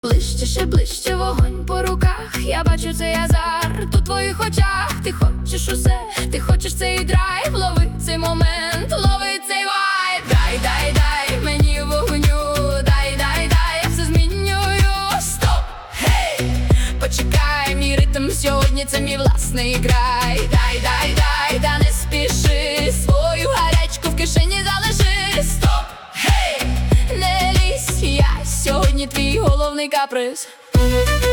Ближче, ще ближче, вогонь по руках. Я бачу цей азарт у твоїх очах. Ти хочеш усе, ти хочеш цей драйв. Лови цей момент, лови цей вайб. Дай мені вогню. Дай, я все змінюю. Стоп, гей, почекай, мій ритм сьогодні це мій власний край. Дай, да не спіши, свою гарячку в кишені залиши. Стоп, гей, не лізь, я сьогодні твій головний каприз.